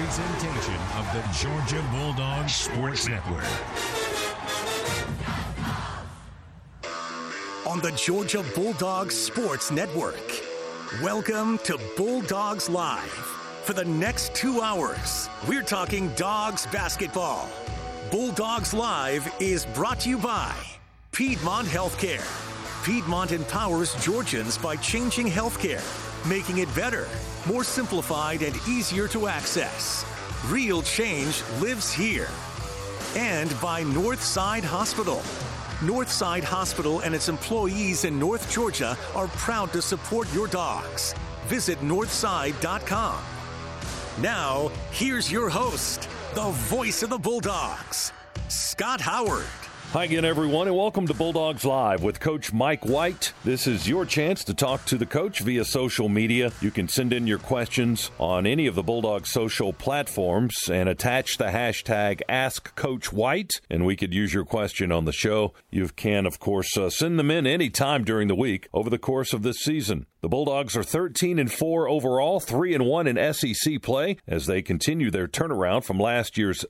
presentation of the Georgia Bulldogs Sports Network. On the Georgia Bulldogs Sports Network, welcome to Bulldogs Live. For the next 2 hours, we're talking Dogs basketball. Bulldogs Live is brought to you by Piedmont Healthcare. Piedmont empowers Georgians by changing healthcare, making it better, more simplified, and easier to access. Real change lives here. And by Northside Hospital. Northside Hospital and its employees in North Georgia are proud to support your dogs. Visit northside.com. Now, here's your host, the voice of the Bulldogs, Scott Howard. Hi again, everyone, and welcome to Bulldogs Live with Coach Mike White. This is your chance to talk to the coach via social media. You can send in your questions on any of the Bulldogs social platforms and attach the hashtag AskCoachWhite, and we could use your question on the show. You can, of course, send them in any time during the week over the course of this season. The Bulldogs are 13-4 overall, 3-1 in SEC play as they continue their turnaround from last year's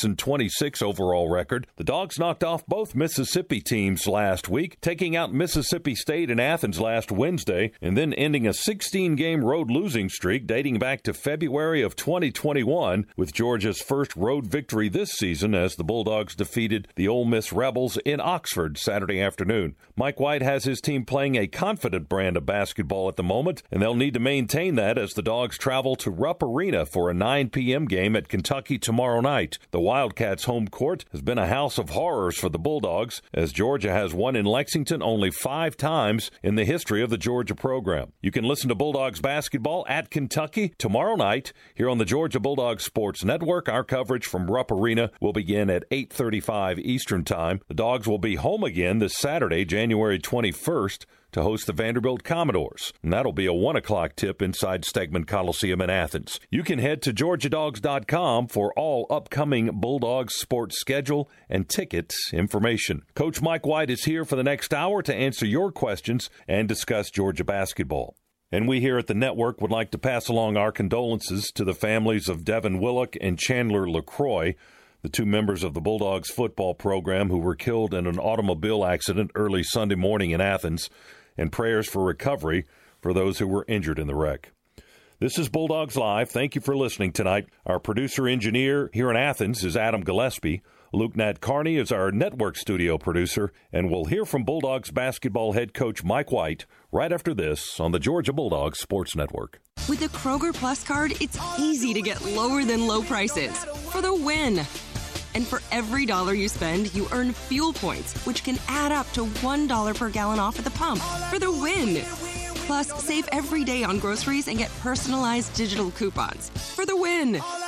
6-26 overall record. The Dogs knocked off both Mississippi teams last week, taking out Mississippi State in Athens last Wednesday, and then ending a 16-game road losing streak dating back to February of 2021 with Georgia's first road victory this season as the Bulldogs defeated the Ole Miss Rebels in Oxford Saturday afternoon. Mike White has his team playing a confident brand of basketball at the moment, and they'll need to maintain that as the Dogs travel to Rupp Arena for a 9 p.m. game at Kentucky tomorrow night. The Wildcats' home court has been a house of horrors for the Bulldogs, as Georgia has won in Lexington only 5 times in the history of the Georgia program. You can listen to Bulldogs basketball at Kentucky tomorrow night here on the Georgia Bulldogs Sports Network. Our coverage from Rupp Arena will begin at 8:35 Eastern Time. The Dogs will be home again this Saturday, January 21st, to host the Vanderbilt Commodores. And that'll be a 1 o'clock tip inside Stegman Coliseum in Athens. You can head to GeorgiaDogs.com for all upcoming Bulldogs sports schedule and ticket information. Coach Mike White is here for the next hour to answer your questions and discuss Georgia basketball. And we here at the network would like to pass along our condolences to the families of Devin Willock and Chandler LaCroix, the 2 members of the Bulldogs football program who were killed in an automobile accident early Sunday morning in Athens, and prayers for recovery for those who were injured in the wreck. This is Bulldogs Live. Thank you for listening tonight. Our producer-engineer here in Athens is Adam Gillespie. Luke Nat-Carney is our network studio producer, and we'll hear from Bulldogs basketball head coach Mike White right after this on the Georgia Bulldogs Sports Network. With the Kroger Plus card, it's easy to get lower than low prices for the win. And for every $1 you spend, you earn fuel points, which can add up to $1 per gallon off at the pump for the win. Plus, save every day on groceries and get personalized digital coupons for the win.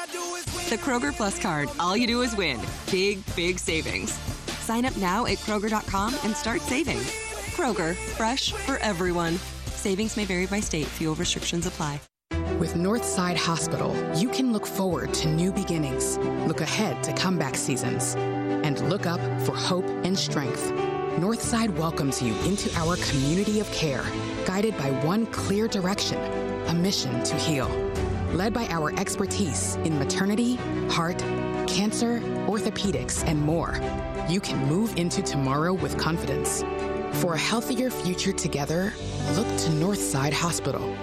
The Kroger Plus card, all you do is win. Big, big savings. Sign up now at Kroger.com and start saving. Kroger, fresh for everyone. Savings may vary by state. Fuel restrictions apply. With Northside Hospital, you can look forward to new beginnings, look ahead to comeback seasons, and look up for hope and strength. Northside welcomes you into our community of care, guided by one clear direction, a mission to heal. Led by our expertise in maternity, heart, cancer, orthopedics, and more, you can move into tomorrow with confidence. For a healthier future together, look to Northside Hospital.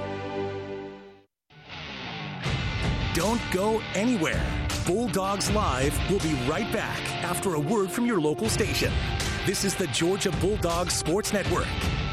Don't go anywhere. Bulldogs Live will be right back after a word from your local station. This is the Georgia Bulldogs Sports Network.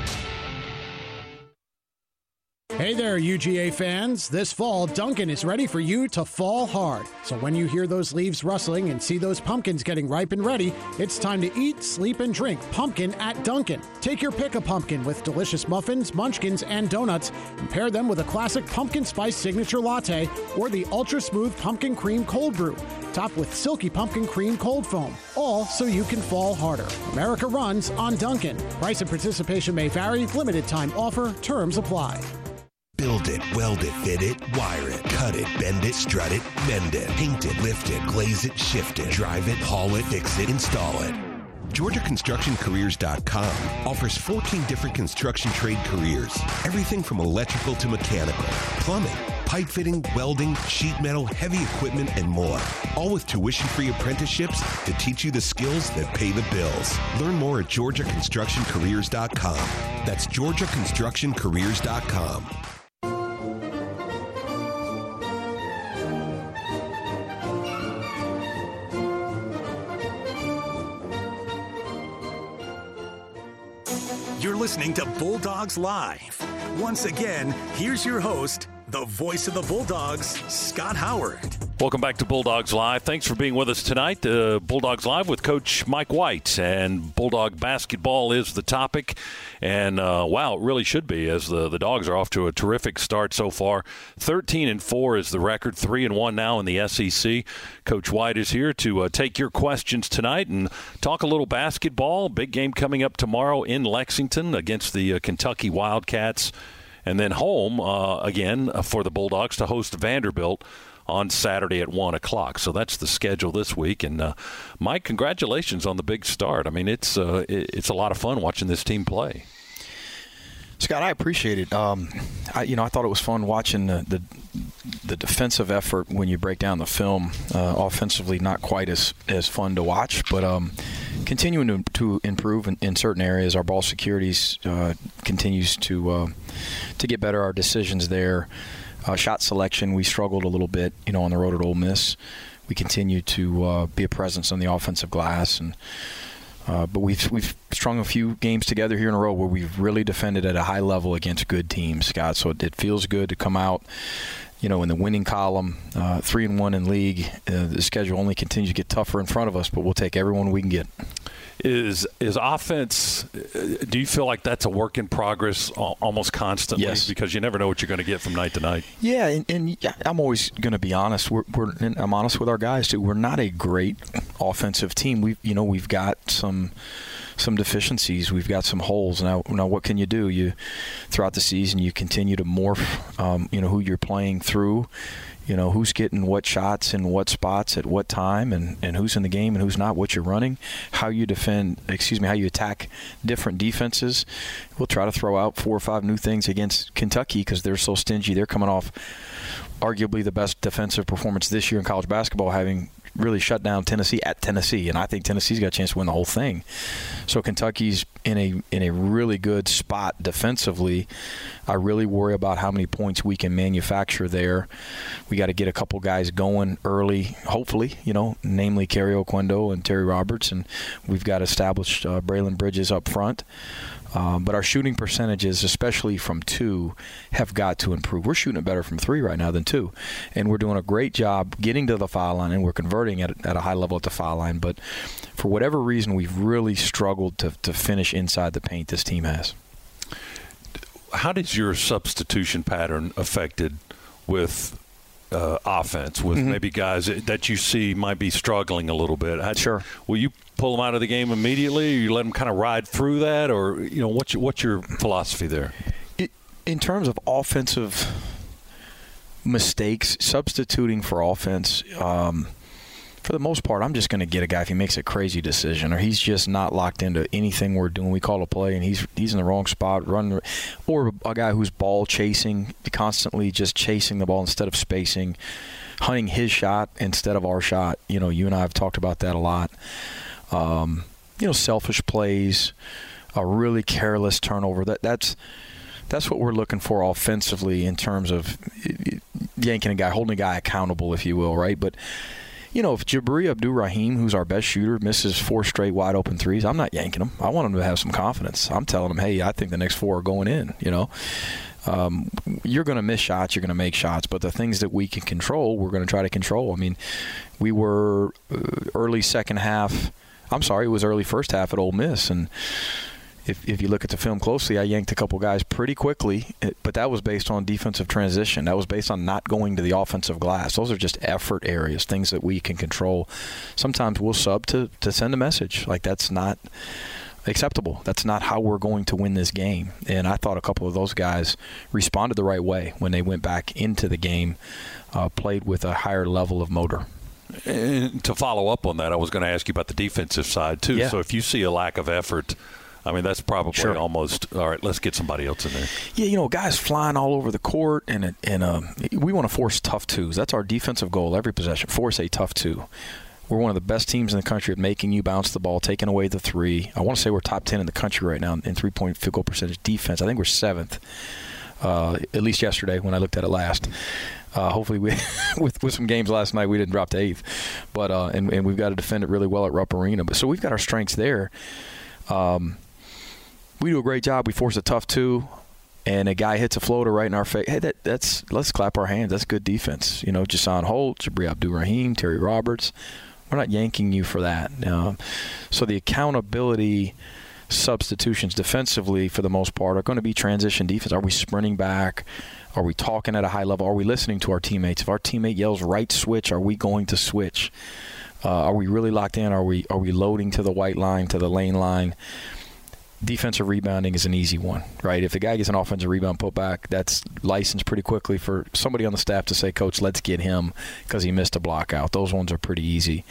Hey there, UGA fans. This fall, Dunkin' is ready for you to fall hard. So when you hear those leaves rustling and see those pumpkins getting ripe and ready, it's time to eat, sleep, and drink pumpkin at Dunkin'. Take your pick of pumpkin with delicious muffins, munchkins, and donuts, and pair them with a classic pumpkin spice signature latte or the ultra-smooth pumpkin cream cold brew, topped with silky pumpkin cream cold foam, all so you can fall harder. America runs on Dunkin'. Price and participation may vary. Limited time offer. Terms apply. Build it, weld it, fit it, wire it, cut it, bend it, strut it, mend it, paint it, lift it, glaze it, shift it, drive it, haul it, fix it, install it. GeorgiaConstructionCareers.com offers 14 different construction trade careers. Everything from electrical to mechanical, plumbing, pipe fitting, welding, sheet metal, heavy equipment, and more. All with tuition-free apprenticeships to teach you the skills that pay the bills. Learn more at GeorgiaConstructionCareers.com. That's GeorgiaConstructionCareers.com. You're listening to Bulldogs Live. Once again, here's your host, the voice of the Bulldogs, Scott Howard. Welcome back to Bulldogs Live. Thanks for being with us tonight. Bulldogs Live with Coach Mike White, and Bulldog basketball is the topic. And, wow, it really should be, as the Dogs are off to a terrific start so far. 13-4 is the record, 3-1 now in the SEC. Coach White is here to take your questions tonight and talk a little basketball. Big game coming up tomorrow in Lexington against the Kentucky Wildcats. And then home again for the Bulldogs to host Vanderbilt on Saturday at 1 o'clock. So that's the schedule this week. And, Mike, congratulations on the big start. I mean, it's a lot of fun watching this team play. Scott, I appreciate it. I thought it was fun watching the defensive effort when you break down the film. Offensively, not quite as fun to watch, but continuing to improve in certain areas. Our ball securities continues to get better. Our decisions there. Shot selection, we struggled a little bit, on the road at Ole Miss. We continue to be a presence on the offensive glass, and but we've strung a few games together here in a row where we've really defended at a high level against good teams, Scott. So it feels good to come out, in the winning column, 3-1 in league. The schedule only continues to get tougher in front of us, but we'll take everyone we can get. Is offense, do you feel like that's a work in progress almost constantly? Yes. Because you never know what you're going to get from night to night. Yeah, and I'm always going to be honest. And I'm honest with our guys, too. We're not a great offensive team. We've got some deficiencies. We've got some holes. Now what can you do? Throughout the season, you continue to morph, who you're playing through. Who's getting what shots in what spots at what time, and who's in the game and who's not, what you're running, how you attack different defenses. We'll try to throw out 4 or 5 new things against Kentucky because they're so stingy. They're coming off arguably the best defensive performance this year in college basketball, having really shut down Tennessee at Tennessee, and I think Tennessee's got a chance to win the whole thing. So Kentucky's in a really good spot defensively. I really worry about how many points we can manufacture there. We got to get a couple guys going early, hopefully, namely Kerry Oquendo and Terry Roberts, and we've got to establish Braylon Bridges up front. But our shooting percentages, especially from 2, have got to improve. We're shooting it better from 3 right now than 2. And we're doing a great job getting to the foul line, and we're converting at a high level at the foul line. But for whatever reason, we've really struggled to finish inside the paint, this team has. How does your substitution pattern affected with offense, with maybe guys that you see might be struggling a little bit? Sure. Will you pull them out of the game immediately, or you let them kind of ride through that, or what's your philosophy there? In terms of offensive mistakes, substituting for offense, for the most part, I'm just going to get a guy if he makes a crazy decision or he's just not locked into anything we're doing. We call a play and he's in the wrong spot, or a guy who's ball chasing, constantly just chasing the ball instead of spacing, hunting his shot instead of our shot. You and I have talked about that a lot. Selfish plays, a really careless turnover. That's what we're looking for offensively in terms of yanking a guy, holding a guy accountable, if you will, right? But if Jabri Abdur-Rahim, who's our best shooter, misses 4 straight wide-open threes, I'm not yanking him. I want him to have some confidence. I'm telling him, hey, I think the next 4 are going in, You're going to miss shots, you're going to make shots, but the things that we can control, we're going to try to control. I mean, we were early first half at Ole Miss, and if you look at the film closely, I yanked a couple guys pretty quickly, but that was based on defensive transition. That was based on not going to the offensive glass. Those are just effort areas, things that we can control. Sometimes we'll sub to send a message. Like, that's not acceptable. That's not how we're going to win this game. And I thought a couple of those guys responded the right way when they went back into the game, played with a higher level of motor. And to follow up on that, I was going to ask you about the defensive side, too. Yeah. So if you see a lack of effort I mean, that's probably almost, all right, let's get somebody else in there. Yeah, guys flying all over the court, and we want to force tough twos. That's our defensive goal every possession, force a tough two. We're one of the best teams in the country at making you bounce the ball, taking away the three. I want to say we're top 10 in the country right now in three-point field goal percentage defense. I think we're 7th, at least yesterday when I looked at it last. Hopefully, with some games last night, we didn't drop to 8th. But and we've got to defend it really well at Rupp Arena. So we've got our strengths there. We do a great job. We force a tough two, and a guy hits a floater right in our face. Hey, let's clap our hands. That's good defense. Jason Holt, Jabri Abdur-Rahim, Terry Roberts. We're not yanking you for that. So the accountability substitutions defensively, for the most part, are going to be transition defense. Are we sprinting back? Are we talking at a high level? Are we listening to our teammates? If our teammate yells right switch, are we going to switch? Are we really locked in? Are we loading to the white line, to the lane line? Defensive rebounding is an easy one, right? If the guy gets an offensive rebound put back, that's licensed pretty quickly for somebody on the staff to say, Coach, let's get him because he missed a block out. Those ones are pretty easy.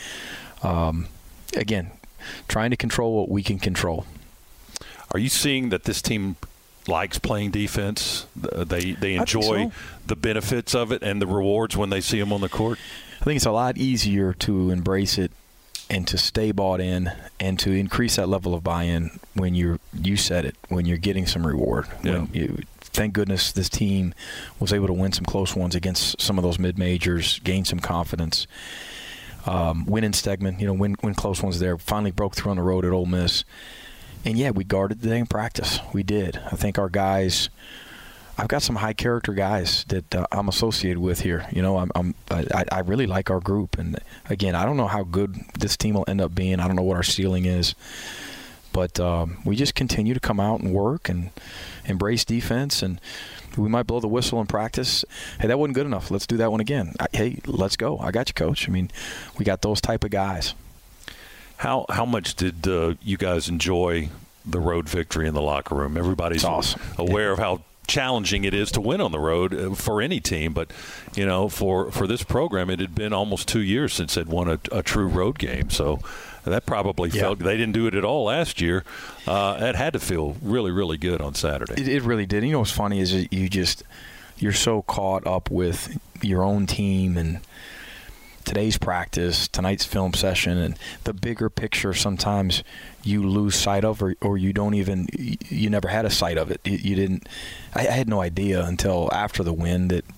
Again, trying to control what we can control. Are you seeing that this team likes playing defense? They enjoy the benefits of it and the rewards when they see them on the court? I think it's a lot easier to embrace it and to stay bought in and to increase that level of buy-in when you said it, when you're getting some reward. Yeah. Thank goodness this team was able to win some close ones against some of those mid-majors, gain some confidence. Win in Stegman, win close ones there. Finally broke through on the road at Ole Miss. And, yeah, we guarded the day in practice. We did. I think our guys – I've got some high-character guys that I'm associated with here. I really like our group. And, again, I don't know how good this team will end up being. I don't know what our ceiling is. But we just continue to come out and work and embrace defense. And we might blow the whistle in practice. Hey, that wasn't good enough. Let's do that one again. Hey, let's go. I got you, Coach. I mean, we got those type of guys. How much did you guys enjoy the road victory in the locker room? Everybody's awesome. Aware of how challenging it is to win on the road for any team, but for this program, it had been almost 2 years since they'd won a true road game. So that probably felt they didn't do it at all last year. That had to feel really, really good on Saturday. It really did. What's funny is you're so caught up with your own team and today's practice, tonight's film session, and the bigger picture sometimes you lose sight of, or you don't even, you never had a sight of it. You didn't. I had no idea until after the win that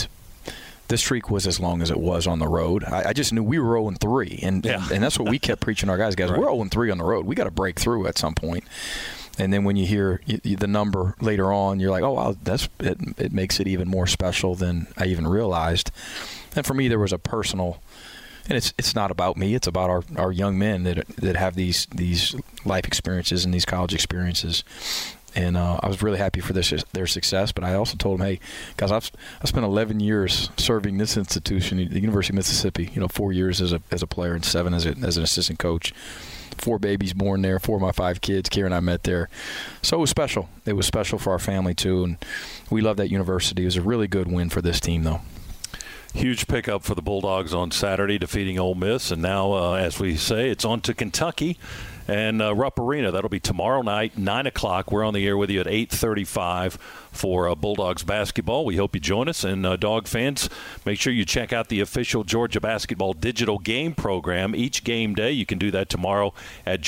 the streak was as long as it was on the road. I just knew we were 0-3, and that's what we kept preaching to our guys. We're 0-3 on the road. We got to break through at some point. And then when you hear the number later on, you're like, oh wow, it makes it even more special than I even realized. And for me, there was a personal, and it's not about me. It's about our young men that have these life experiences and these college experiences. And I was really happy for their success. But I also told them, hey, guys, I spent 11 years serving this institution, the University of Mississippi. 4 years as a player and 7 as an assistant coach. 4 babies born there, 4 of my 5 kids. Kira and I met there. So it was special. It was special for our family, too. And we love that university. It was a really good win for this team, though. Huge pickup for the Bulldogs on Saturday, defeating Ole Miss. And now, as we say, it's on to Kentucky and Rupp Arena. That'll be tomorrow night, 9 o'clock. We're on the air with you at 8:35 for Bulldogs basketball. We hope you join us. And, Dog fans, make sure you check out the official Georgia basketball digital game program each game day. You can do that tomorrow at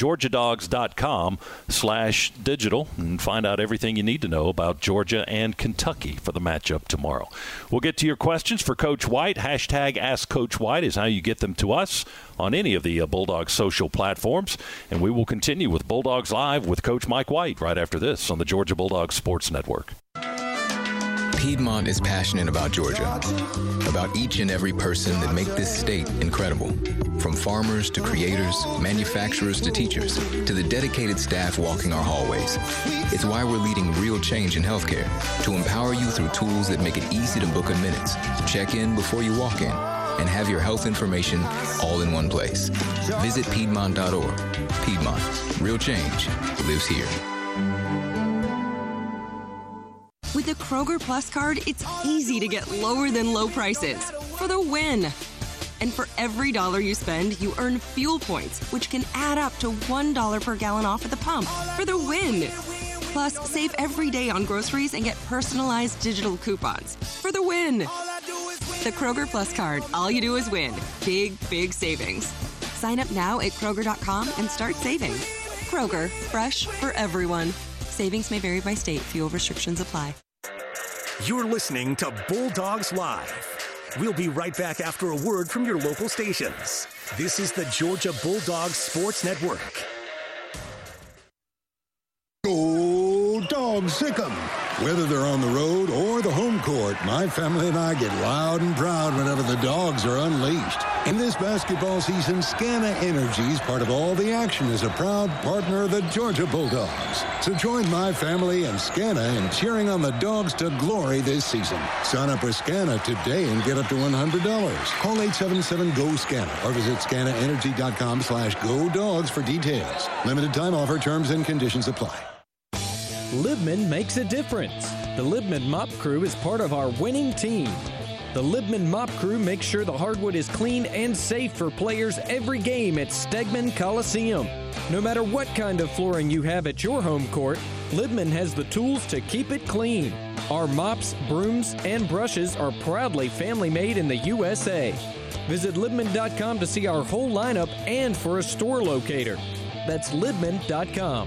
georgiadogs.com/digital and find out everything you need to know about Georgia and Kentucky for the matchup tomorrow. We'll get to your questions for Coach White. Hashtag AskCoachWhite is how you get them to us on any of the Bulldogs social platforms. And we will continue with Bulldogs Live with Coach Mike White right after this on the Georgia Bulldogs Sports Network. Piedmont is passionate about Georgia, about each and every person that make this state incredible. From farmers to creators, manufacturers to teachers, to the dedicated staff walking our hallways. It's why we're leading real change in healthcare, to empower you through tools that make it easy to book in minutes, check in before you walk in, and have your health information all in one place. Visit Piedmont.org. Piedmont. Real change lives here. With the Kroger Plus card, it's easy to get lower than low prices for the win. And for every dollar you spend, you earn fuel points, which can add up to $1 per gallon off at the pump for the win. Plus, save every day on groceries and get personalized digital coupons for the win. The Kroger Plus card. All you do is win. Big, big savings. Sign up now at Kroger.com and start saving. Kroger, fresh for everyone. Savings may vary by state. Fuel restrictions apply. You're listening to Bulldogs Live. We'll be right back after a word from your local stations. This is the Georgia Bulldogs Sports Network. Go Dogs, sick 'em. Whether they're on the road or the home court, my family and I get loud and proud whenever the Dogs are unleashed. In this basketball season, Scana Energy is part of all the action as a proud partner of the Georgia Bulldogs. So join my family and Scana in cheering on the Dogs to glory this season. Sign up with Scana today and get up to $100. Call 877-GO-SCANA or visit scanaenergy.com/GoDogs for details. Limited time offer, terms and conditions apply. Libman makes a difference. The Libman Mop Crew is part of our winning team. The Libman Mop Crew makes sure the hardwood is clean and safe for players every game at Stegman Coliseum. No matter what kind of flooring you have at your home court, Libman has the tools to keep it clean. Our mops, brooms, and brushes are proudly family-made in the USA. Visit Libman.com to see our whole lineup and for a store locator. That's Libman.com.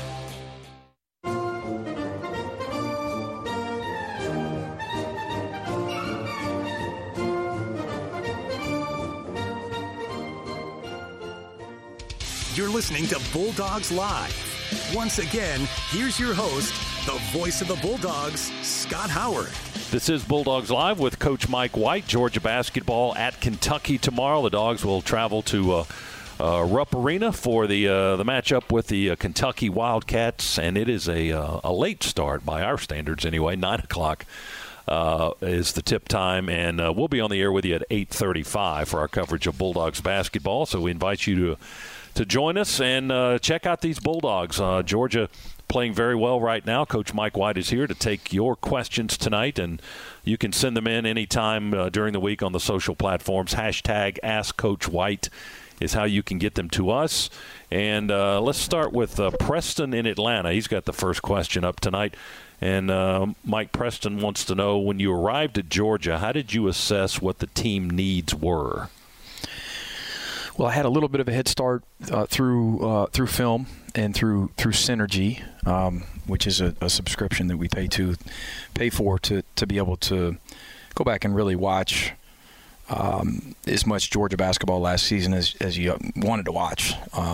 You're listening to Bulldogs Live. Once again, here's your host, the voice of the Bulldogs, Scott Howard. This is Bulldogs Live with Coach Mike White. Georgia basketball at Kentucky tomorrow. The Dogs will travel to Rupp Arena for the matchup with the Kentucky Wildcats, and it is a late start by our standards anyway. 9 o'clock is the tip time, and we'll be on the air with you at 8:35 for our coverage of Bulldogs basketball. So we invite you to join us and check out these Bulldogs. Georgia playing very well right now. Coach Mike White is here to take your questions tonight, and you can send them in anytime during the week on the social platforms. Hashtag AskCoachWhite is how you can get them to us. And let's start with Preston in Atlanta. He's got the first question up tonight. And Mike, Preston wants to know, when you arrived at Georgia, how did you assess what the team needs were? Well, I had a little bit of a head start through film and through Synergy, which is a subscription that we pay for to be able to go back and really watch as much Georgia basketball last season as you wanted to watch.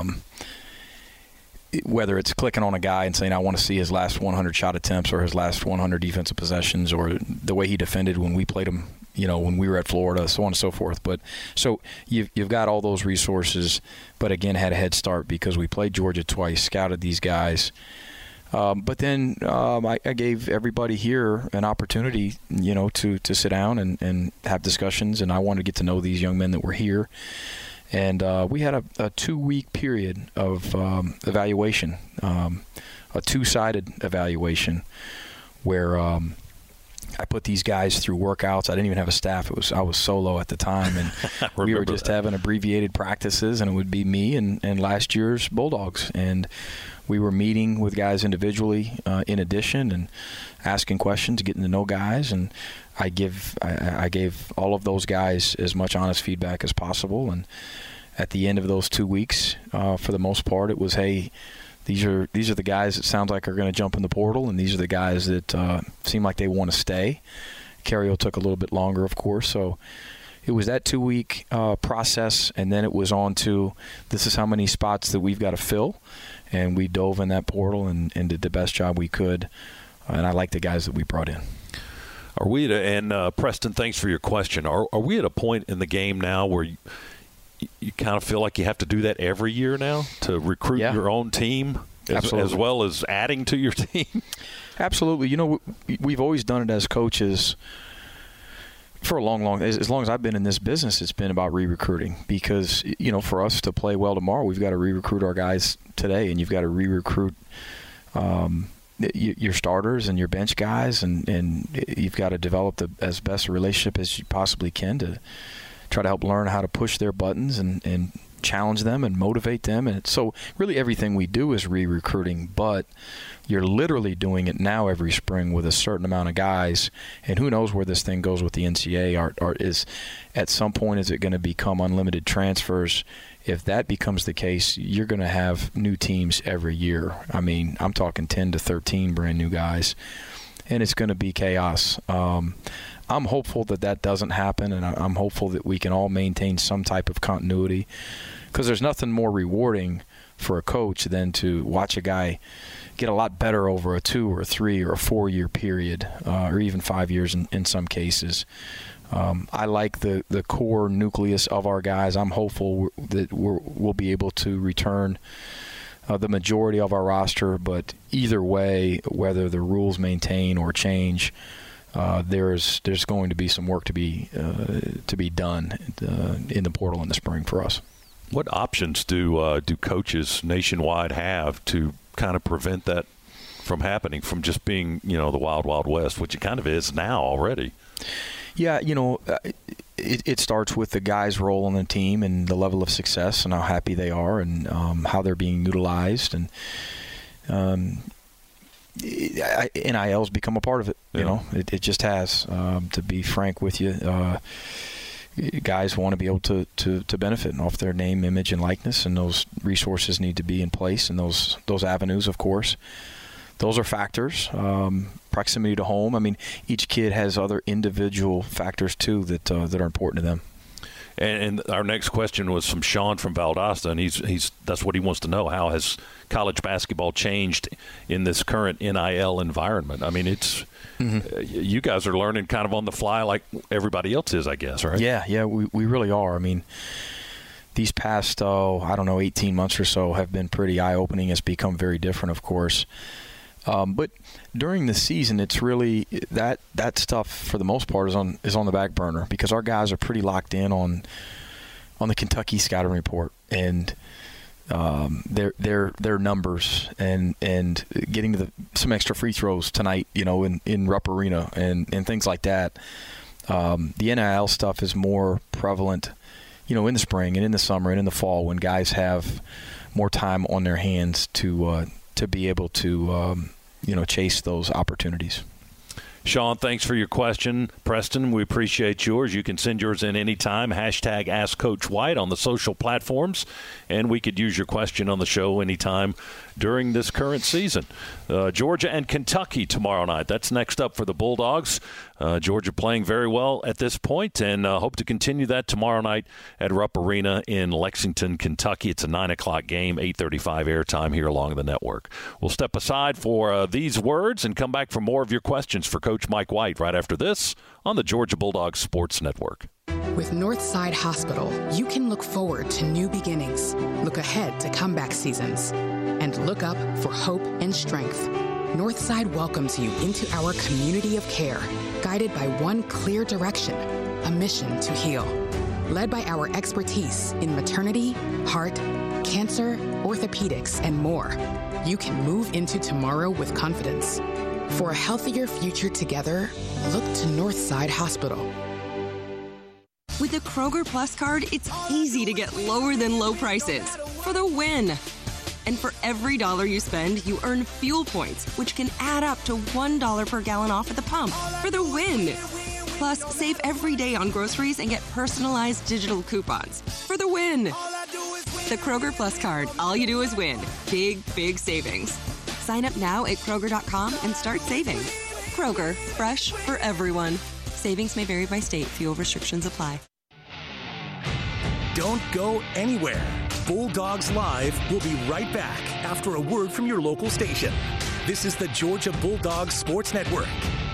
Whether it's clicking on a guy and saying, I want to see his last 100 shot attempts or his last 100 defensive possessions or the way he defended when we played him, when we were at Florida, so on and so forth. But so you've got all those resources, but again, had a head start because we played Georgia twice, scouted these guys. But then I gave everybody here an opportunity, to sit down and have discussions, and I wanted to get to know these young men that were here. And we had a 2-week period of evaluation, a 2-sided evaluation, where I put these guys through workouts. I didn't even have a staff. I was solo at the time, and we were just having abbreviated practices, and it would be me and last year's Bulldogs. And we were meeting with guys individually in addition and asking questions, getting to know guys. And I gave all of those guys as much honest feedback as possible. And at the end of those 2 weeks, for the most part, it was, hey, these are the guys that sounds like are going to jump in the portal, and these are the guys that seem like they want to stay. Carrio took a little bit longer, of course. So it was that 2-week process, and then it was on to, this is how many spots that we've got to fill. And we dove in that portal and did the best job we could. And I like the guys that we brought in. Are we Preston, thanks for your question. Are we at a point in the game now where you kind of feel like you have to do that every year now to recruit your own team as well as adding to your team? Absolutely. We've always done it as coaches for as long as I've been in this business. It's been about re-recruiting because, for us to play well tomorrow, we've got to re-recruit our guys today, and you've got to re-recruit your starters and your bench guys, and you've got to develop as best a relationship as you possibly can to try to help learn how to push their buttons and challenge them and motivate them. And so really everything we do is re-recruiting, but you're literally doing it now every spring with a certain amount of guys, and who knows where this thing goes with the NCAA. Or is at some point, is it going to become unlimited transfers? If that becomes the case, you're going to have new teams every year. I mean, I'm talking 10 to 13 brand new guys, and it's going to be chaos. I'm hopeful that doesn't happen, and I'm hopeful that we can all maintain some type of continuity, because there's nothing more rewarding for a coach than to watch a guy get a lot better over a 2 or 3 or a 4 year period, or even 5 years in some cases. I like the core nucleus of our guys. I'm hopeful that we'll be able to return the majority of our roster, but either way, whether the rules maintain or change, there's going to be some work to be done in the portal in the spring for us. What options do coaches nationwide have to kind of prevent that from happening, from just being, the wild, wild west, which it kind of is now already? Yeah, it starts with the guys' role on the team and the level of success and how happy they are and how they're being utilized. And NIL's become a part of it. Yeah. It just has. To be frank with you, guys want to be able to benefit off their name, image, and likeness, and those resources need to be in place, and those avenues, of course. Those are factors. Proximity to home. I mean, each kid has other individual factors, too, that are important to them. And our next question was from Sean from Valdosta, and he's that's what he wants to know. How has college basketball changed in this current NIL environment? I mean, it's you guys are learning kind of on the fly like everybody else is, I guess, right? Yeah, we really are. I mean, these past, 18 months or so have been pretty eye-opening. It's become very different, of course. But during the season, it's really that stuff for the most part is on the back burner, because our guys are pretty locked in on the Kentucky scouting report and their numbers and getting to some extra free throws tonight, in Rupp Arena and things like that. The NIL stuff is more prevalent, in the spring and in the summer and in the fall, when guys have more time on their hands to be able to chase those opportunities. Sean, thanks for your question. Preston, we appreciate yours. You can send yours in anytime. Hashtag Ask Coach White on the social platforms, and we could use your question on the show anytime during this current season. Georgia and Kentucky tomorrow night. That's next up for the Bulldogs. Georgia playing very well at this point, and hope to continue that tomorrow night at Rupp Arena in Lexington, Kentucky. It's a 9 o'clock game, 8:35 airtime here along the network. We'll step aside for these words and come back for more of your questions for Coach Mike White right after this on the Georgia Bulldogs Sports Network. With Northside Hospital, you can look forward to new beginnings, look ahead to comeback seasons, and look up for hope and strength. Northside welcomes you into our community of care, guided by one clear direction, a mission to heal. Led by our expertise in maternity, heart, cancer, orthopedics, and more, you can move into tomorrow with confidence. For a healthier future together, look to Northside Hospital. With the Kroger Plus card, it's easy to get lower than low prices for the win. And for every dollar you spend, you earn fuel points, which can add up to $1 per gallon off at the pump for the win. Plus, save every day on groceries and get personalized digital coupons for the win. The Kroger Plus card, all you do is win. Big, big savings. Sign up now at Kroger.com and start saving. Kroger, fresh for everyone. Savings may vary by state. Fuel restrictions apply. Don't go anywhere. Bulldogs Live will be right back after a word from your local station. This is the Georgia Bulldogs Sports Network.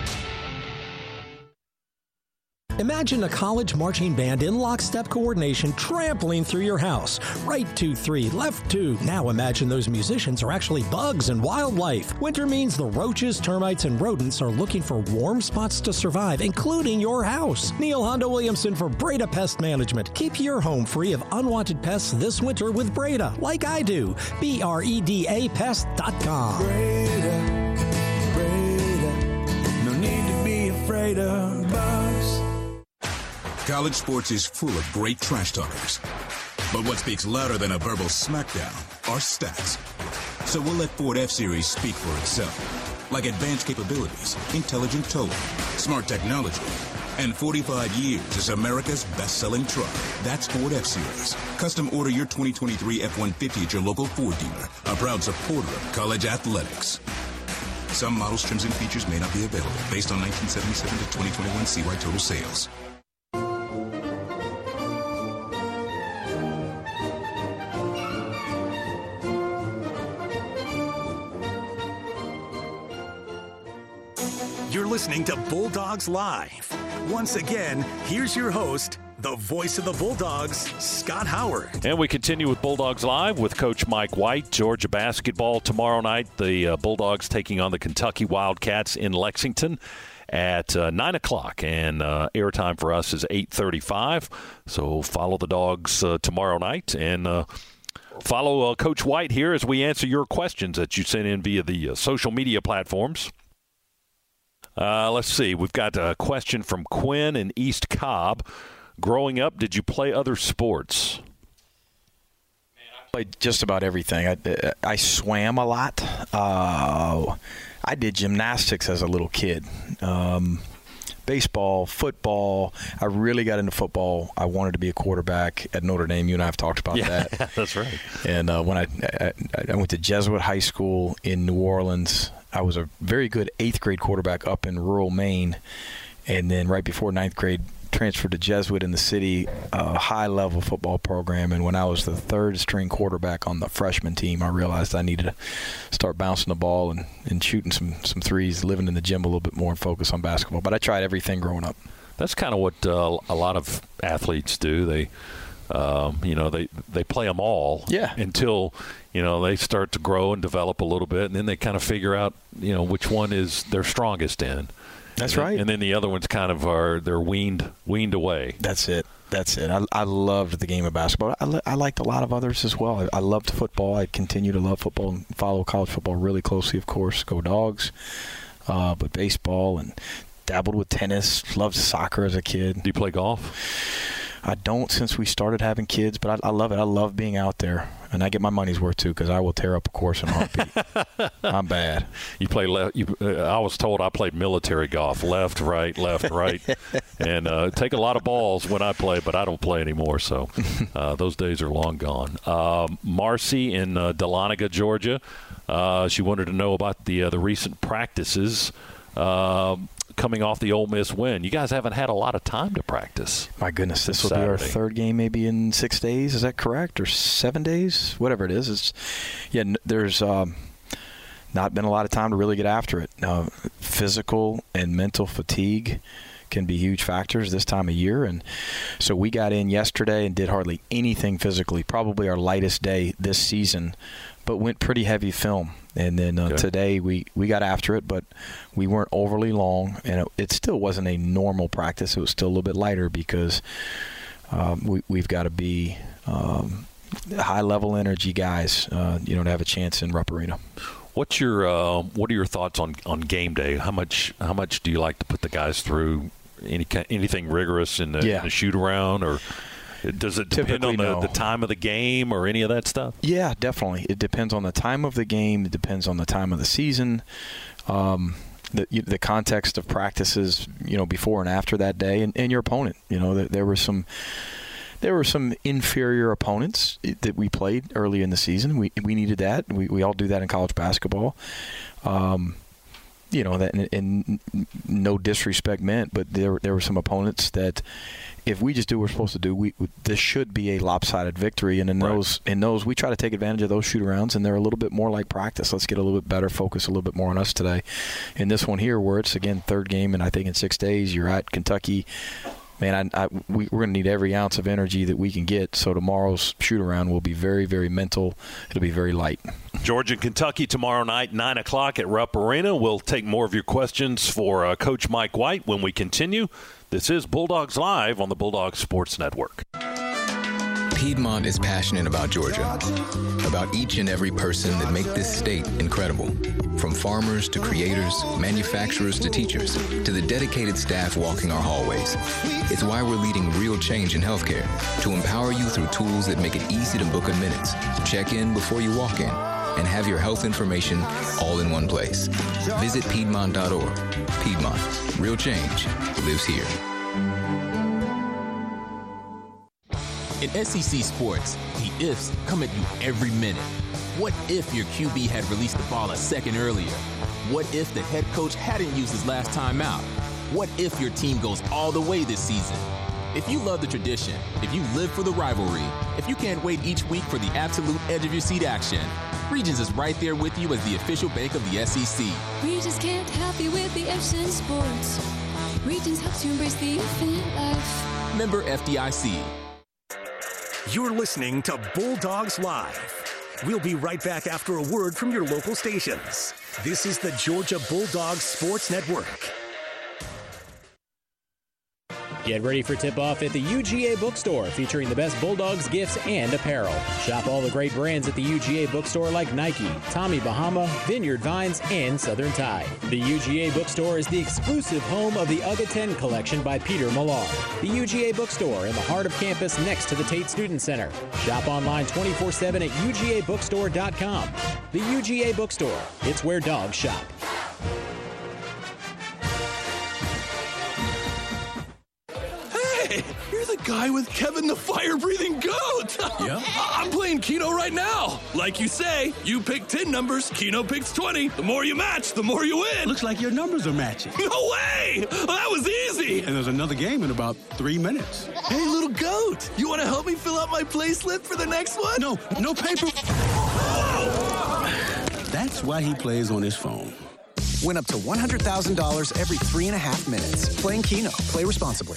Imagine a college marching band in lockstep coordination trampling through your house. Right 2, 3, left 2. Now imagine those musicians are actually bugs and wildlife. Winter means the roaches, termites, and rodents are looking for warm spots to survive, including your house. Neil Honda Williamson for Breda Pest Management. Keep your home free of unwanted pests this winter with Breda, like I do. BREDAPest.com. Breda, no need to be afraid of bugs. College sports is full of great trash talkers. But what speaks louder than a verbal smackdown are stats. So we'll let Ford F-Series speak for itself. Like advanced capabilities, intelligent towing, smart technology, and 45 years as America's best-selling truck. That's Ford F-Series. Custom order your 2023 F-150 at your local Ford dealer, a proud supporter of college athletics. Some models, trims, and features may not be available based on 1977 to 2021 CY total sales. You're listening to Bulldogs Live. Once again, here's your host, the voice of the Bulldogs, Scott Howard. And we continue with Bulldogs Live with Coach Mike White. Georgia basketball tomorrow night. The Bulldogs taking on the Kentucky Wildcats in Lexington at 9 o'clock. And airtime for us is 8:35. So follow the Dogs tomorrow night. And follow Coach White here as we answer your questions that you send in via the social media platforms. Let's see. We've got a question from Quinn in East Cobb. Growing up, did you play other sports? I played just about everything. I swam a lot. I did gymnastics as a little kid. Baseball, football. I really got into football. I wanted to be a quarterback at Notre Dame. You and I have talked about that. That's right. And when I went to Jesuit High School in New Orleans, I was a very good 8th grade quarterback up in rural Maine. And then right before 9th grade, transferred to Jesuit in the city, a high-level football program. And when I was the 3rd-string quarterback on the freshman team, I realized I needed to start bouncing the ball and shooting some threes, living in the gym a little bit more and focus on basketball. But I tried everything growing up. That's kind of what a lot of athletes do. They play them all until, they start to grow and develop a little bit, and then they kind of figure out, which one is their strongest in. That's right. And then the other ones kind of they're weaned away. That's it. I loved the game of basketball. I liked a lot of others as well. I loved football. I continue to love football and follow college football really closely, of course. Go Dogs. But baseball and dabbled with tennis. Loved soccer as a kid. Do you play golf? I don't since we started having kids, but I love it. I love being out there. And I get my money's worth, too, because I will tear up a course in a heartbeat. I'm bad. You play left. I was told I played military golf, left, right, and take a lot of balls when I play, but I don't play anymore. So those days are long gone. Marcy in Dahlonega, Georgia. She wanted to know about the recent practices coming off the Ole Miss win. You guys haven't had a lot of time to practice. My goodness, this will be our 3rd game maybe in 6 days. Is that correct? Or 7 days? Whatever it is. There's not been a lot of time to really get after it. Physical and mental fatigue can be huge factors this time of year. And so we got in yesterday and did hardly anything physically, probably our lightest day this season, but went pretty heavy film. And then today we got after it, but we weren't overly long, and it still wasn't a normal practice. It was still a little bit lighter because we've got to be high-level energy guys, to have a chance in Rupp Arena. What are your thoughts on game day? How much do you like to put the guys through? Anything rigorous in the shoot around, or does it depend on the time of the game or any of that stuff? Yeah, definitely. It depends on the time of the game. It depends on the time of the season. The context of practices, before and after that day, and your opponent. There were some inferior opponents that we played early in the season. We needed that. We all do that in college basketball. That and no disrespect meant, but there were some opponents that if we just do what we're supposed to do, this should be a lopsided victory. And in those, we try to take advantage of those shoot-arounds, and they're a little bit more like practice. Let's get a little bit better, focus a little bit more on us today. In this one here, where it's, again, 3rd game, and I think in 6 days, you're at Kentucky. Man, we're going to need every ounce of energy that we can get, so tomorrow's shoot-around will be very, very mental. It'll be very light. Georgia and Kentucky tomorrow night, 9 o'clock at Rupp Arena. We'll take more of your questions for Coach Mike White when we continue. This is Bulldogs Live on the Bulldogs Sports Network. Piedmont is passionate about Georgia, about each and every person that make this state incredible. From farmers to creators, manufacturers to teachers, to the dedicated staff walking our hallways. It's why we're leading real change in healthcare, to empower you through tools that make it easy to book in minutes, check in before you walk in, and have your health information all in one place. Visit Piedmont.org. Piedmont, real change lives here. In SEC sports, the ifs come at you every minute. What if your QB had released the ball a second earlier? What if the head coach hadn't used his last timeout? What if your team goes all the way this season? If you love the tradition, if you live for the rivalry, if you can't wait each week for the absolute edge of your seat action, Regions is right there with you as the official bank of the SEC. Regions can't help you with the ifs in sports. Regions helps you embrace the infinite life. Member FDIC. You're listening to Bulldogs Live. We'll be right back after a word from your local stations. This is the Georgia Bulldogs Sports Network. Get ready for tip-off at the UGA Bookstore, featuring the best Bulldogs gifts and apparel. Shop all the great brands at the UGA Bookstore like Nike, Tommy Bahama, Vineyard Vines, and Southern Tide. The UGA Bookstore is the exclusive home of the UGA 10 collection by Peter Millar. The UGA Bookstore in the heart of campus next to the Tate Student Center. Shop online 24/7 at UGABookstore.com. The UGA Bookstore, it's where dogs shop. You're the guy with Kevin the fire-breathing goat. Yep. I'm playing Keno right now. Like you say, you pick 10 numbers, Keno picks 20. The more you match, the more you win. Looks like your numbers are matching. No way! Well, that was easy. And there's another game in about 3 minutes. Hey, little goat, you want to help me fill out my play slip for the next one? No paper. That's why he plays on his phone. Win up to $100,000 every 3.5 minutes. Playing Keno. Play responsibly.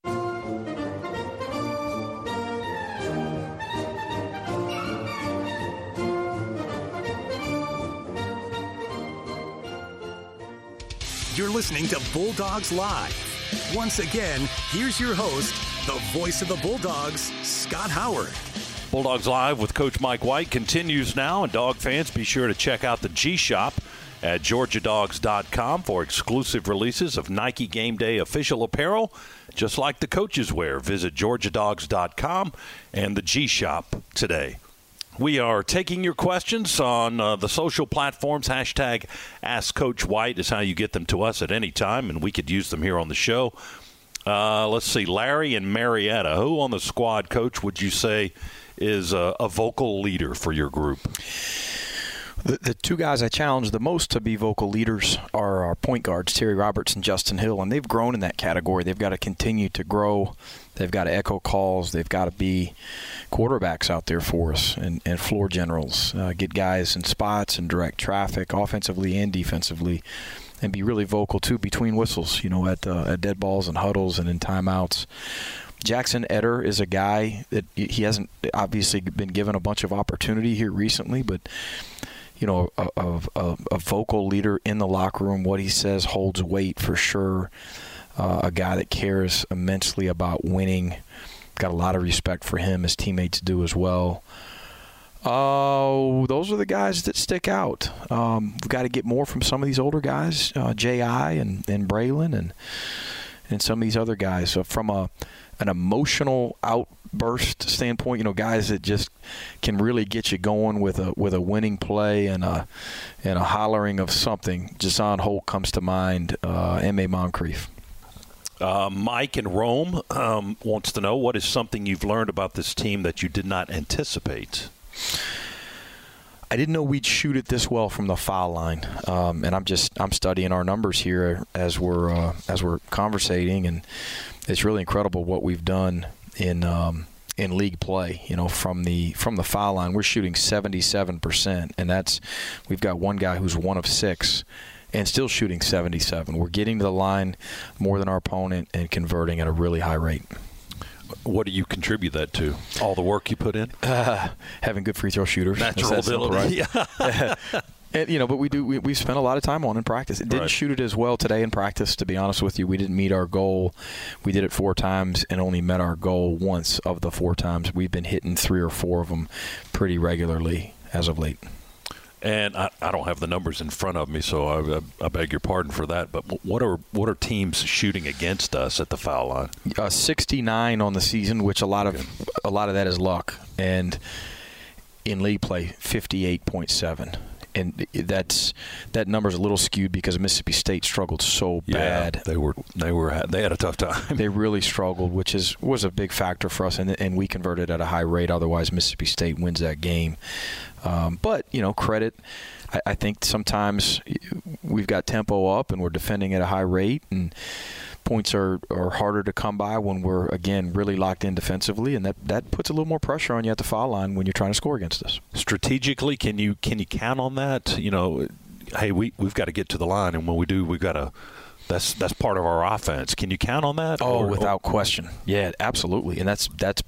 You're listening to Bulldogs Live. Once again, here's your host, the voice of the Bulldogs, Scott Howard. Bulldogs Live with Coach Mike White continues now, and dog fans, be sure to check out the G-Shop at GeorgiaDogs.com for exclusive releases of Nike Game Day official apparel, just like the coaches wear. Visit GeorgiaDogs.com and the G-Shop today. We are taking your questions on the social platforms. Hashtag Ask Coach White is how you get them to us at any time, and we could use them here on the show. Let's see, Larry and Marietta. Who on the squad, Coach, would you say is a vocal leader for your group? The two guys I challenge the most to be vocal leaders are our point guards, Terry Roberts and Justin Hill, and they've grown in that category. They've got to continue to grow. They've got to echo calls. They've got to be quarterbacks out there for us and floor generals, get guys in spots and direct traffic offensively and defensively, and be really vocal, too, between whistles, at dead balls and huddles and in timeouts. Jackson Eder is a guy that he hasn't obviously been given a bunch of opportunity here recently, but a vocal leader in the locker room. What he says holds weight for sure. A guy that cares immensely about winning. Got a lot of respect for him. His teammates do as well. Those are the guys that stick out. We've got to get more from some of these older guys, J.I. and Braylon and some of these other guys. So from an emotional outburst standpoint, guys that just can really get you going with a winning play and a hollering of something. Jason Holt comes to mind. M.A. Moncrief. Mike in Rome wants to know, what is something you've learned about this team that you did not anticipate? I didn't know we'd shoot it this well from the foul line, and I'm studying our numbers here as we're conversating, and it's really incredible what we've done in league play. From the foul line, we're shooting 77%, and we've got one guy who's 1 of 6. And still shooting 77. We're getting to the line more than our opponent and converting at a really high rate. What do you contribute that to? All the work you put in? Having good free throw shooters. Natural ability. Right? And, but we spent a lot of time on in practice. It didn't shoot it as well today in practice, to be honest with you. We didn't meet our goal. We did it 4 times and only met our goal once of the 4 times. We've been hitting 3 or 4 of them pretty regularly as of late. And I don't have the numbers in front of me, so I beg your pardon for that. But what are teams shooting against us at the foul line? 69 on the season, which a lot of that is luck. And in league play, 58.7. And that number's a little skewed because Mississippi State struggled so bad. Yeah, they had a tough time. They really struggled, which was a big factor for us, and we converted at a high rate. Otherwise, Mississippi State wins that game. But credit. I think sometimes we've got tempo up and we're defending at a high rate, and points are harder to come by when we're, again, really locked in defensively, and that puts a little more pressure on you at the foul line when you're trying to score against us. Strategically, can you count on that? Hey, we've got to get to the line, and when we do, we've got to. That's part of our offense. Can you count on that? Oh, without question. Yeah, absolutely. And that's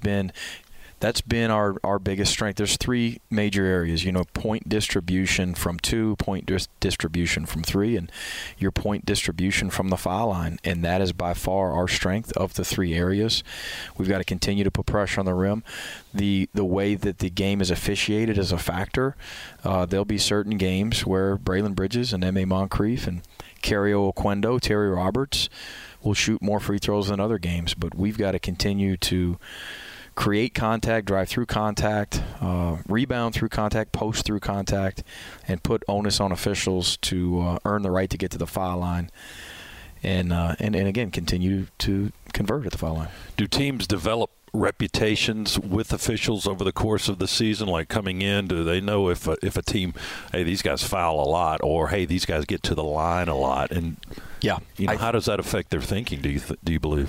been our biggest strength. There's 3 major areas, point distribution from 2, point distribution from 3, and your point distribution from the foul line. And that is by far our strength of the 3 areas. We've got to continue to put pressure on the rim. The way that the game is officiated is a factor. There'll be certain games where Braylon Bridges and M.A. Moncrief and Cario Oquendo, Terry Roberts will shoot more free throws than other games. But we've got to continue to create contact, drive through contact, rebound through contact, post through contact, and put onus on officials to earn the right to get to the foul line, and again continue to convert at the foul line. Do teams develop reputations with officials over the course of the season? Like coming in, do they know if a team, hey, these guys foul a lot, or hey, these guys get to the line a lot? And yeah, how does that affect their thinking? Do you believe?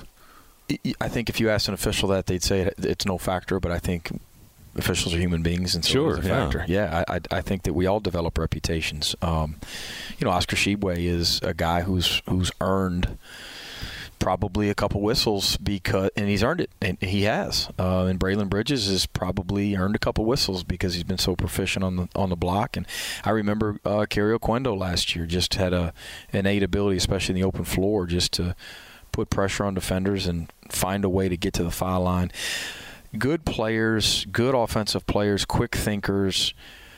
I think if you ask an official that, they'd say it's no factor, but I think officials are human beings, and so it's a factor. Yeah, I think that we all develop reputations. Oscar Tshiebwe is a guy who's earned probably a couple whistles and he's earned it, and he has. And Braylon Bridges has probably earned a couple whistles because he's been so proficient on the block. And I remember Cario Oquendo last year just had an innate ability, especially in the open floor, just to put pressure on defenders and find a way to get to the foul line. Good players, good offensive players, quick thinkers,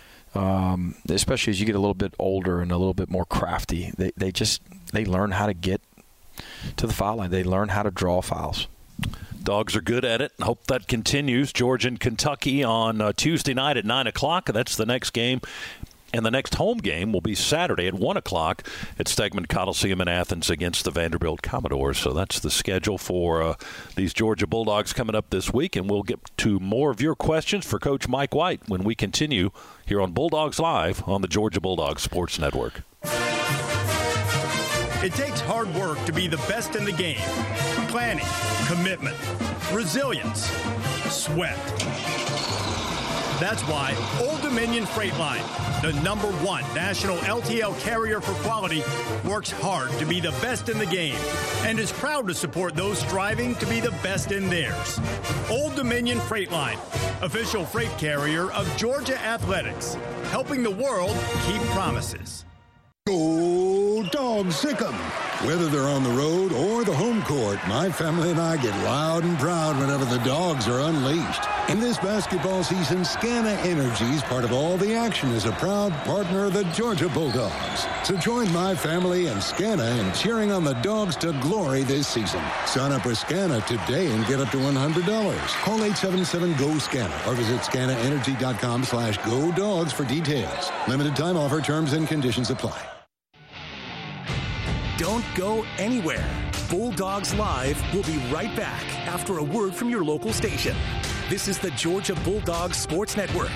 especially as you get a little bit older and a little bit more crafty, they learn how to get to the foul line. They learn how to draw fouls. Dogs are good at it. Hope that continues. Georgia and Kentucky on Tuesday night at 9 o'clock. That's the next game. And the next home game will be Saturday at 1 o'clock at Stegman Coliseum in Athens against the Vanderbilt Commodores. So that's the schedule for these Georgia Bulldogs coming up this week. And we'll get to more of your questions for Coach Mike White when we continue here on Bulldogs Live on the Georgia Bulldogs Sports Network. It takes hard work to be the best in the game. Planning, commitment, resilience, sweat. That's why Old Dominion Freight Line, the #1 national LTL carrier for quality, works hard to be the best in the game and is proud to support those striving to be the best in theirs. Old Dominion Freight Line, official freight carrier of Georgia Athletics, helping the world keep promises. Go Dogs, sick 'em. Whether they're on the road or the home court, my family and I get loud and proud whenever the dogs are unleashed. In this basketball season, Scana Energy is part of all the action as a proud partner of the Georgia Bulldogs. So join my family and Scana in cheering on the Dogs to glory this season. Sign up with Scana today and get up to $100. Call 877-GO-SCANA or visit scanaenergy.com/Go Dogs for details. Limited time offer, terms and conditions apply. Don't go anywhere. Bulldogs Live will be right back after a word from your local station. This is the Georgia Bulldogs Sports Network.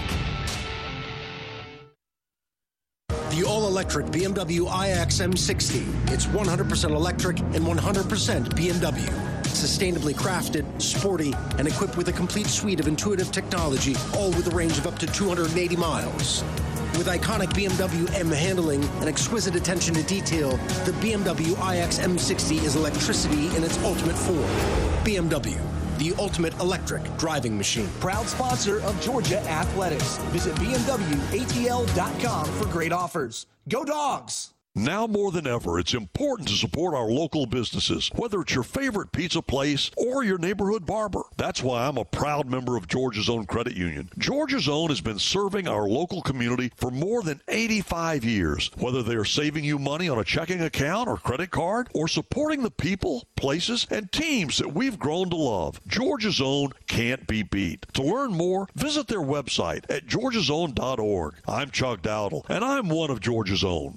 The all-electric BMW iX M60. It's 100% electric and 100% BMW. Sustainably crafted, sporty, and equipped with a complete suite of intuitive technology, all with a range of up to 280 miles. With iconic BMW M handling and exquisite attention to detail, the BMW iX M60 is electricity in its ultimate form. BMW, the ultimate electric driving machine. Proud sponsor of Georgia Athletics. Visit BMWATL.com for great offers. Go Dogs! Now more than ever, it's important to support our local businesses, whether it's your favorite pizza place or your neighborhood barber. That's why I'm a proud member of Georgia's Own Credit Union. Georgia's Own has been serving our local community for more than 85 years. Whether they are saving you money on a checking account or credit card, or supporting the people, places, and teams that we've grown to love, Georgia's Own can't be beat. To learn more, visit their website at georgiasown.org. I'm Chuck Dowdle, and I'm one of Georgia's Own.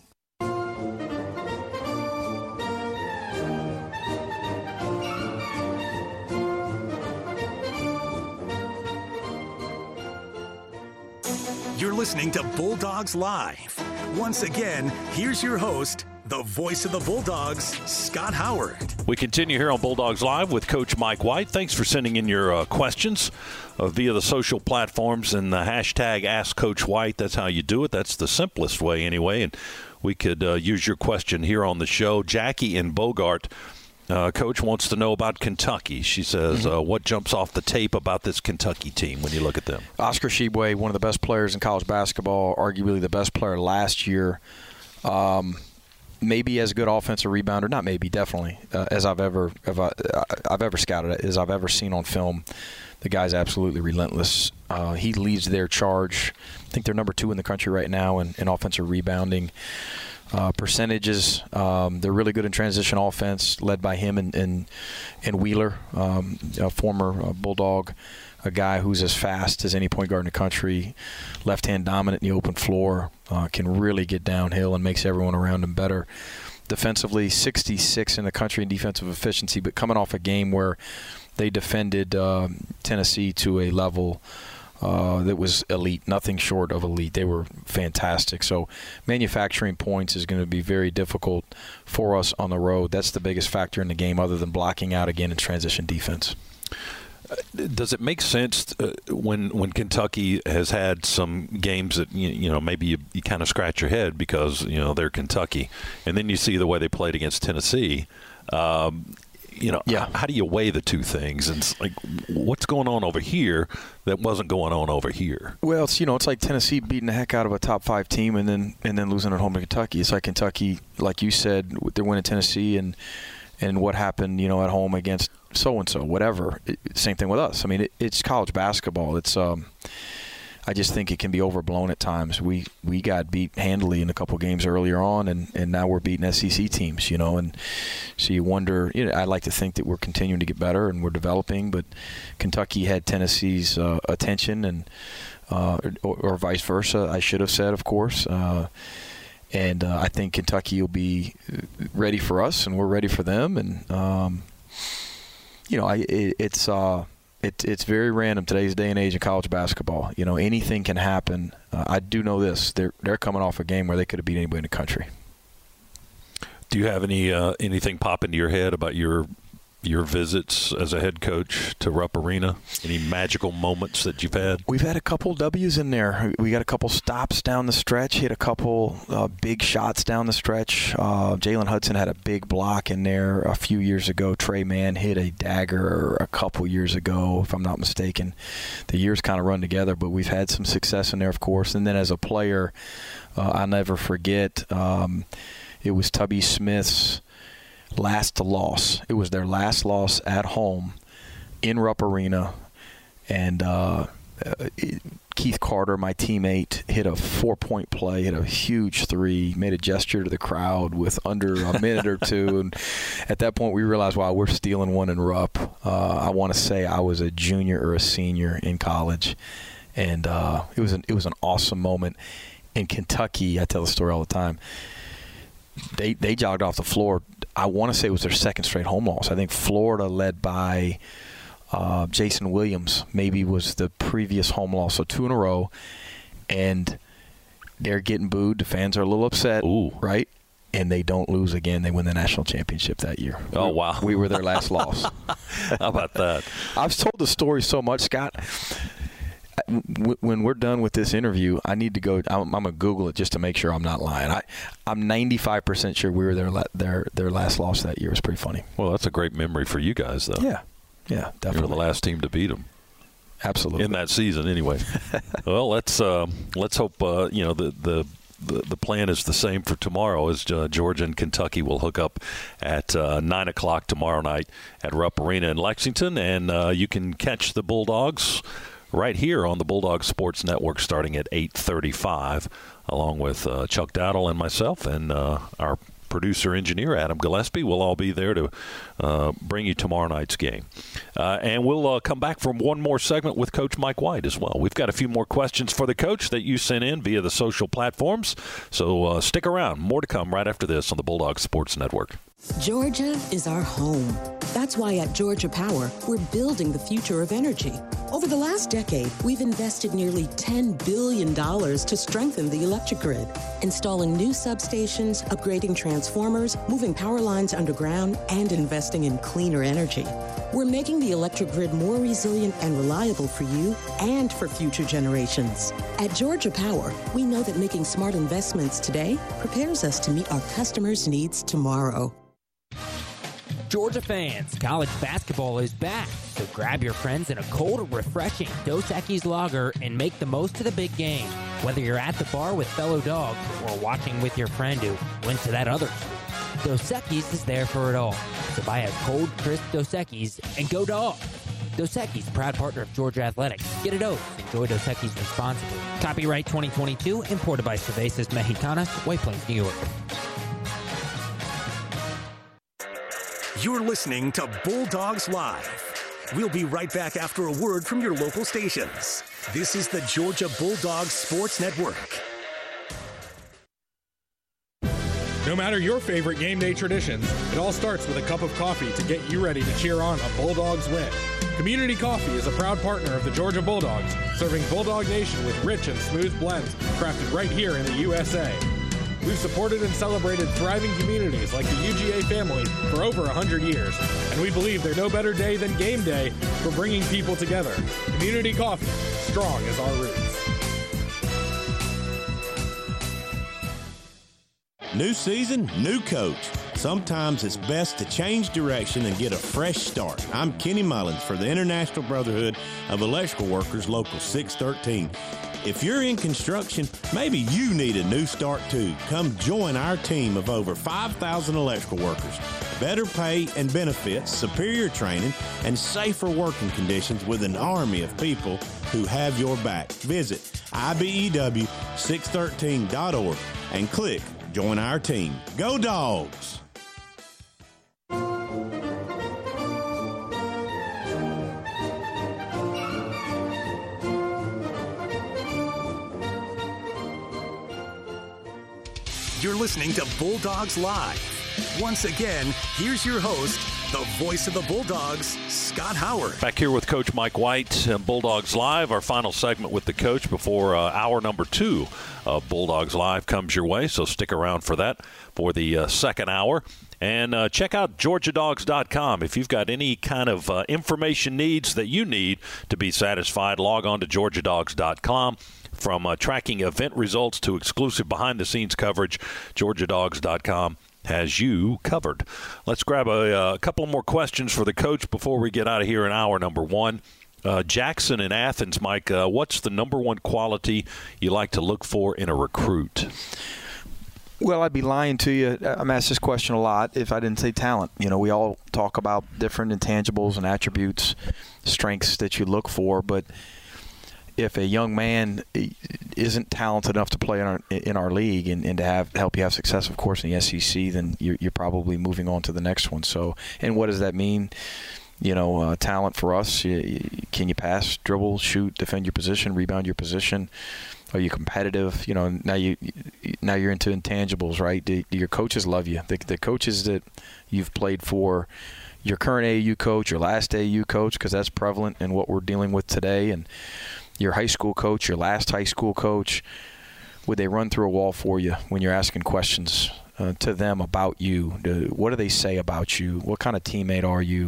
You're listening to Bulldogs Live. Once again, here's your host, the voice of the Bulldogs, Scott Howard. We continue here on Bulldogs Live with Coach Mike White. Thanks for sending in your questions via the social platforms and the hashtag AskCoachWhite. That's how you do it. That's the simplest way anyway. And we could use your question here on the show. Jackie in Bogart, Coach, wants to know about Kentucky. She says, what jumps off the tape about this Kentucky team when you look at them? Oscar Tshiebwe, one of the best players in college basketball, arguably the best player last year. Maybe as a good offensive rebounder, not maybe, definitely, as I've ever scouted it, as I've ever seen on film. The guy's absolutely relentless. He leads their charge. I think they're number 2 in the country right now in offensive rebounding percentages. They're really good in transition offense, led by him and Wheeler, a former Bulldog, a guy who's as fast as any point guard in the country, left-hand dominant in the open floor, can really get downhill and makes everyone around him better. Defensively, 66 in the country in defensive efficiency, but coming off a game where they defended Tennessee to a level that was elite, nothing short of elite. They were fantastic. So manufacturing points is going to be very difficult for us on the road. That's the biggest factor in the game other than blocking out again in transition defense. Does it make sense when Kentucky has had some games that you know maybe you kind of scratch your head because they're Kentucky, and then you see the way they played against Tennessee? How do you weigh the two things? And it's like, what's going on over here that wasn't going on over here? Well, it's like Tennessee beating the heck out of a top 5 team and then losing at home to Kentucky. It's like Kentucky, like you said, they're winning Tennessee and what happened, at home against so-and-so, whatever. Same thing with us. I mean, it's college basketball. It's I just think it can be overblown at times. We got beat handily in a couple games earlier on, and now we're beating SEC teams, and so you wonder. I like to think that we're continuing to get better and we're developing, but Kentucky had Tennessee's attention, and or vice versa. I should have said, of course. And I think Kentucky will be ready for us, and we're ready for them. And it's very random today's day and age in college basketball. Anything can happen. I do know this: they're coming off a game where they could have beat anybody in the country. Do you have anything pop into your head about your visits as a head coach to Rupp Arena? Any magical moments that you've had? We've had a couple W's in there. We got a couple stops down the stretch, hit a couple big shots down the stretch. Jalen Hudson had a big block in there a few years ago. Trey Mann hit a dagger a couple years ago, if I'm not mistaken. The years kind of run together, but we've had some success in there, of course. And then as a player, I'll never forget, it was Tubby Smith's last loss. It was their last loss at home in Rupp Arena, and Keith Carter, my teammate, hit a 4-point play, hit a huge 3, made a gesture to the crowd with under a minute or two, and at that point we realized, wow, we're stealing one in Rupp. I want to say I was a junior or a senior in college, and it was an awesome moment. In Kentucky, I tell the story all the time. They jogged off the floor. I want to say it was their second straight home loss. I think Florida, led by Jason Williams, maybe was the previous home loss. So 2 in a row, and they're getting booed. The fans are a little upset, right? And they don't lose again. They win the national championship that year. Oh, wow. We were their last loss. How about that? I've told the story so much, Scott. When we're done with this interview, I need to go. I'm going to Google it just to make sure I'm not lying. I'm 95% sure we were their last loss that year. It was pretty funny. Well, that's a great memory for you guys, though. Yeah. Yeah, definitely. You're the last team to beat them. Absolutely. In that season, anyway. Well, let's hope the plan is the same for tomorrow, as Georgia and Kentucky will hook up at 9 o'clock tomorrow night at Rupp Arena in Lexington, and you can catch the Bulldogs right here on the Bulldog Sports Network starting at 8:35, along with Chuck Dowdle and myself and our producer-engineer Adam Gillespie. We'll all be there to bring you tomorrow night's game. And we'll come back from one more segment with Coach Mike White as well. We've got a few more questions for the coach that you sent in via the social platforms. So stick around. More to come right after this on the Bulldog Sports Network. Georgia is our home. That's why at Georgia Power, we're building the future of energy. Over the last decade, we've invested nearly $10 billion to strengthen the electric grid, installing new substations, upgrading transformers, moving power lines underground, and investing in cleaner energy. We're making the electric grid more resilient and reliable for you and for future generations. At Georgia Power, we know that making smart investments today prepares us to meet our customers' needs tomorrow. Georgia fans, college basketball is back, so grab your friends in a cold, refreshing Dos Equis lager and make the most of the big game. Whether you're at the bar with fellow dogs or watching with your friend who went to that other school, Dos Equis is there for it all. So buy a cold, crisp Dos Equis and go Dogs. Dos Equis, proud partner of Georgia Athletics. Get a dose. Enjoy Dos Equis responsibly. Copyright 2022, imported by Cervezas Mexicanas, White Plains, New York. You're listening to Bulldogs Live. We'll be right back after a word from your local stations. This is the Georgia Bulldogs Sports Network. No matter your favorite game day traditions, it all starts with a cup of coffee to get you ready to cheer on a Bulldogs win. Community Coffee is a proud partner of the Georgia Bulldogs, serving Bulldog Nation with rich and smooth blends crafted right here in the USA. We've supported and celebrated thriving communities like the UGA family for over 100 years, and we believe there's no better day than game day for bringing people together. Community Coffee, strong as our roots. New season, new coach. Sometimes it's best to change direction and get a fresh start. I'm Kenny Mullins for the International Brotherhood of Electrical Workers, Local 613. If you're in construction, maybe you need a new start too. Come join our team of over 5,000 electrical workers. Better pay and benefits, superior training, and safer working conditions with an army of people who have your back. Visit IBEW613.org and click Join Our Team. Go Dogs! You're listening to Bulldogs Live. Once again, here's your host, the voice of the Bulldogs, Scott Howard. Back here with Coach Mike White, Bulldogs Live. Our final segment with the coach before hour number 2 of Bulldogs Live comes your way, so stick around for that for the second hour. And check out GeorgiaDogs.com. If you've got any kind of information needs that you need to be satisfied, log on to GeorgiaDogs.com. From tracking event results to exclusive behind-the-scenes coverage, GeorgiaDogs.com has you covered. Let's grab a couple more questions for the coach before we get out of here in hour number 1. Jackson in Athens, Mike, what's the number one quality you like to look for in a recruit? Well, I'd be lying to you. I'm asked this question a lot if I didn't say talent. You know, we all talk about different intangibles and attributes, strengths that you look for, but if a young man isn't talented enough to play in our league and to help you have success, of course, in the SEC, then you're probably moving on to the next one. So, and what does that mean? You know, talent for us, can you pass, dribble, shoot, defend your position, rebound your position? Are you competitive? You know, now you're into intangibles, right? Do your coaches love you? The coaches that you've played for, your current AAU coach, your last AAU coach, because that's prevalent in what we're dealing with today, and your high school coach, your last high school coach, would they run through a wall for you when you're asking questions to them about you? What do they say about you? What kind of teammate are you?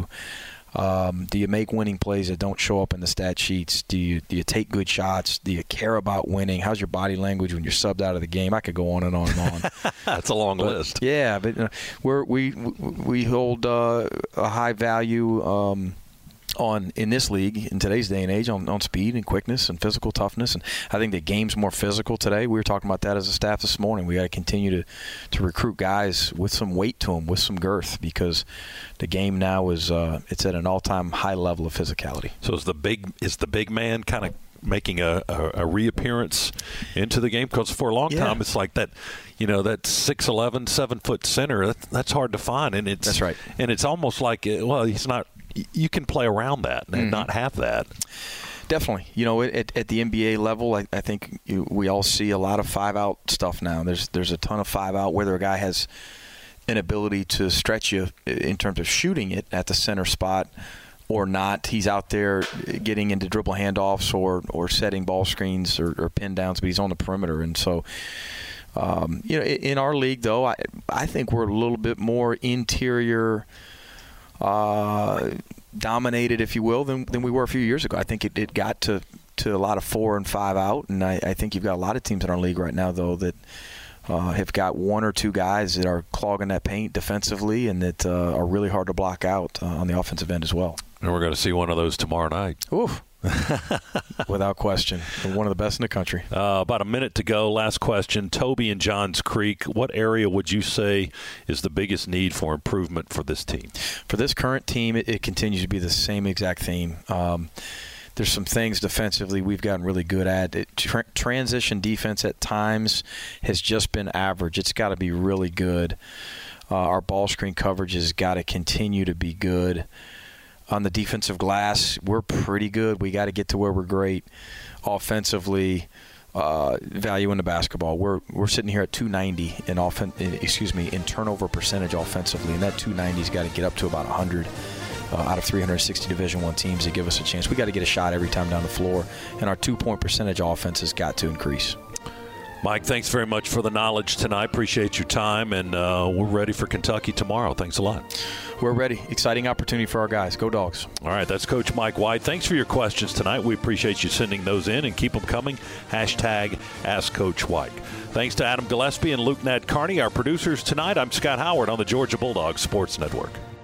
Do you make winning plays that don't show up in the stat sheets? Do you take good shots? Do you care about winning? How's your body language when you're subbed out of the game? I could go on and on and on. That's a long list. Yeah, but we hold a high value in this league in today's day and age on speed and quickness and physical toughness. And I think the game's more physical today. We were talking about that as a staff this morning. We got to continue to recruit guys with some weight to them, with some girth, because the game now is it's at an all-time high level of physicality. So is the big man kind of making a reappearance into the game? Because for a long time it's like that, that 6'11", 7-foot center, that's hard to find, and that's right. And it's almost like, he's not. You can play around that and not have that. Definitely. At the NBA level, I think we all see a lot of 5-out stuff now. There's a ton of 5-out, whether a guy has an ability to stretch you in terms of shooting it at the center spot or not. He's out there getting into dribble handoffs or setting ball screens or pin downs, but he's on the perimeter. And so, in our league, though, I think we're a little bit more interior dominated, if you will, than we were a few years ago. I think it got to a lot of 4 and 5 out, and I think you've got a lot of teams in our league right now, though, that have got 1 or 2 guys that are clogging that paint defensively and that are really hard to block out on the offensive end as well. And we're going to see one of those tomorrow night. Oof. Without question. One of the best in the country. About a minute to go. Last question. Toby and Johns Creek, what area would you say is the biggest need for improvement for this team? For this current team, it continues to be the same exact theme. There's some things defensively we've gotten really good at. Transition defense at times has just been average. It's got to be really good. Our ball screen coverage has got to continue to be good. On the defensive glass, we're pretty good. We got to get to where we're great. Offensively, value in the basketball. We're sitting here at 290 in turnover percentage offensively, and that 290's got to get up to about 100 out of 360 Division I teams to give us a chance. We got to get a shot every time down the floor, and our 2-point percentage offense has got to increase. Mike, thanks very much for the knowledge tonight. Appreciate your time, and we're ready for Kentucky tomorrow. Thanks a lot. We're ready. Exciting opportunity for our guys. Go Dogs. All right, that's Coach Mike White. Thanks for your questions tonight. We appreciate you sending those in, and keep them coming. Hashtag Ask Coach White. Thanks to Adam Gillespie and Luke Nadkarni, our producers tonight. I'm Scott Howard on the Georgia Bulldogs Sports Network.